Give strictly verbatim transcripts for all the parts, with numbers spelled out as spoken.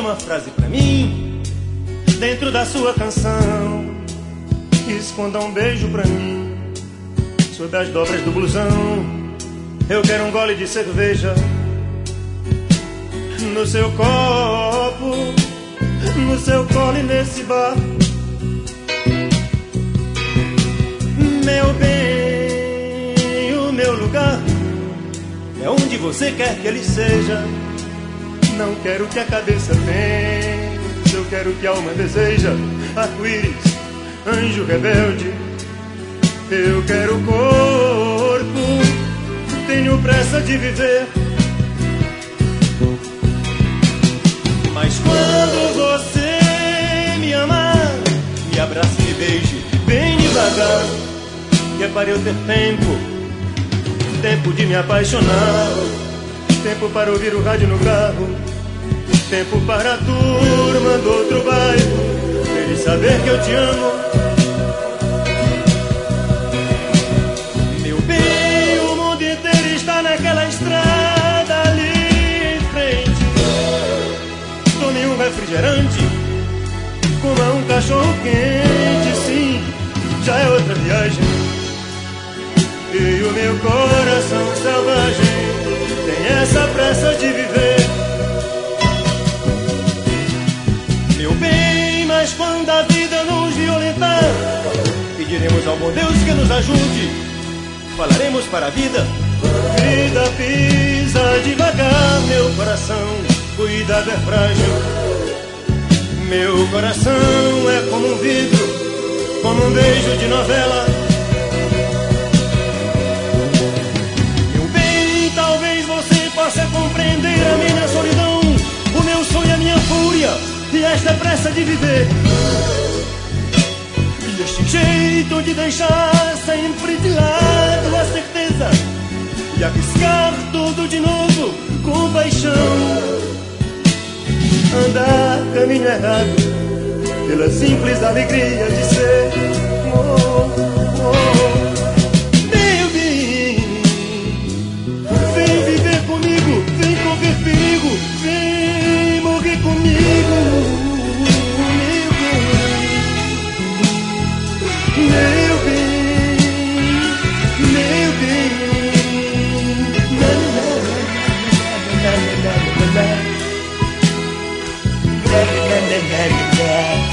uma frase pra mim dentro da sua canção. Esconda um beijo pra mim sob as dobras do blusão. Eu quero um gole de cerveja no seu copo, no seu colo e nesse bar. Meu bem, o meu lugar é onde você quer que ele seja. Não quero que a cabeça pense, eu quero que a alma deseja. Arco-íris, anjo rebelde, eu quero corpo, tenho pressa de viver. Mas quando você me amar, me abrace e me beije bem devagar, que é para eu ter tempo, tempo de me apaixonar, tempo para ouvir o rádio no carro, tempo para a turma do outro bairro, eles saber que eu te amo. Meu bem, o mundo inteiro está naquela estrada ali em frente. Tome um refrigerante, coma um cachorro quente, sim, já é outra viagem. E o meu coração selvagem tem essa pressa de viver. Meu bem, mas quando a vida nos violentar, pediremos ao bom Deus que nos ajude. Falaremos para a vida: vida, pisa devagar, meu coração, cuidado, é frágil. Meu coração é como um vidro, como um beijo de novela. Possa compreender a minha solidão, o meu sonho, a minha fúria e esta pressa de viver. E este jeito de deixar sempre de lado a certeza e arriscar tudo de novo com paixão. Andar caminho errado pela simples alegria de ser. Oh, oh. Vem correr perigo, vem morrer comigo, meu bem, meu bem, meu bem. La, la, la, la, la, la. La, la, la, la, la.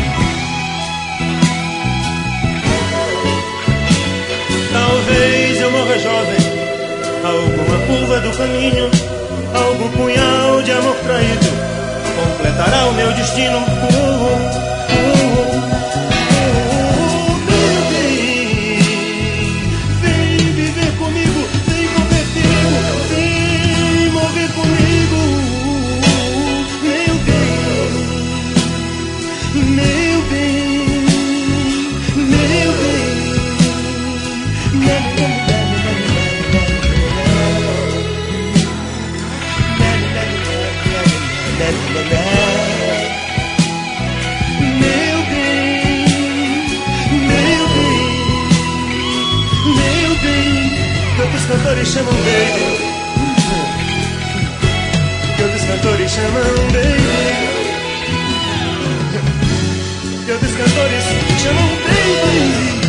Talvez eu morra jovem, alguma curva do caminho, algum punhal de amor traído completará o meu destino. Uh, uh, uh, meu bem, vem viver comigo, vem correr perigo, vem morrer comigo, meu bem, meu bem, meu bem, meu bem. Meu bem, meu bem, meu bem, tantos cantores chamam baby, tantos cantores chamam baby, tantos cantores chamam baby.